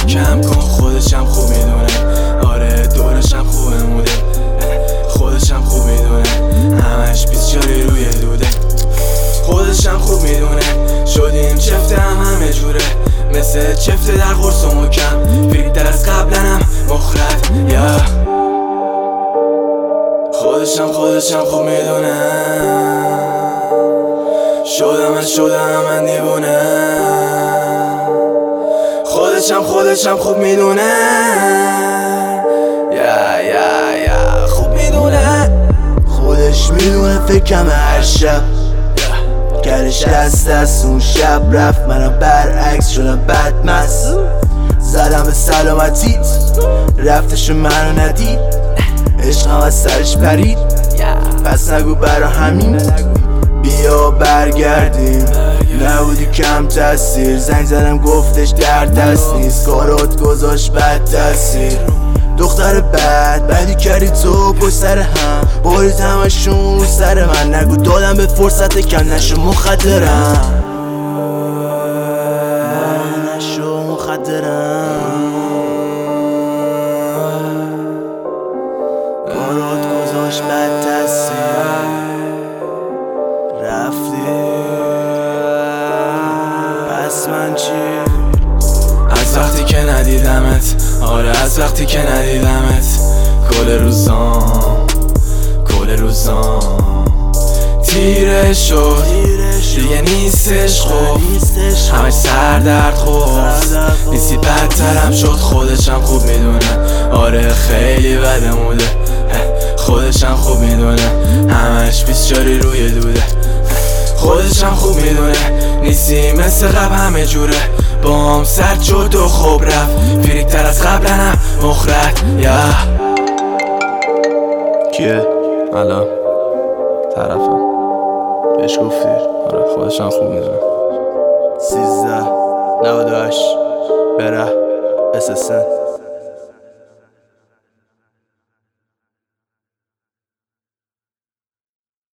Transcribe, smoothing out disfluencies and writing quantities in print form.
کم کن خودشم خوب میدونه. آره دورشم خوبه موده، خودشم خوب میدونه. همش بیسچاری روی دوده، خودشم خوب میدونه. شدیم چفته همه جوره، مثل چفته در قرص و مکم. فریتر از قبلنم مخرد یا خودشم خوب میدونه. شدم من دیوونه. خودشم خوب میدونه. یا خوب میدونه. خودش میدونه فکرم هر شب گرش دست اون شب رفت، منم برعکس شدم بدمست. زدم به سلامتیت رفتش منو ندید، عشقم از سرش پرید. پس نگو برا همین بیا برگردیم، نبودی کم تاثیر. زنگ زدم گفتش در دست نیست، کارات گذاشت بد تاثیر. دختر بدی کردی تو پشت سر هم، بارید همشون رو سر من. نگو دادم به فرصت کم نشو مخدرم، نشو مخدرم. کارات گذاشت بد تاثیر، رفتی پس من چی؟ از وقتی که ندیدمت، آره از وقتی که ندیدمت. کل روزام تیره شد، دیگه نیستش خوب، همش سردرد خورد. نیستی بدترم شد، خودشم خوب میدونه. آره خیلی بده موده، خودشم خوب میدونه. همش بیسچاری روی دوده، خودشم خوب میدونه. نیستی مثل قبل همه جوره، بام سرد شد و خوب رفت. فریتر از قبلنم مخرد یا کیه؟ الان طرفم بهش گفتی؟ آره خودشم خوب میدونه. 13 98 بره SSN